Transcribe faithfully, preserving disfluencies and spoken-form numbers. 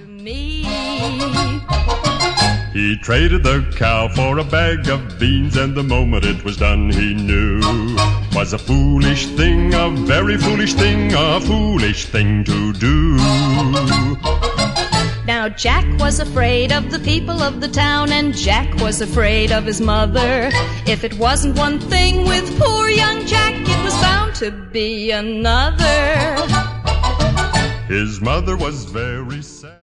me. He traded the cow for a bag of beans, and the moment it was done he knew 'twas a foolish thing, a very foolish thing, a foolish thing to do. Now Jack was afraid of the people of the town, and Jack was afraid of his mother. If it wasn't one thing with poor young Jack, it was bound to be another. His mother was very sad.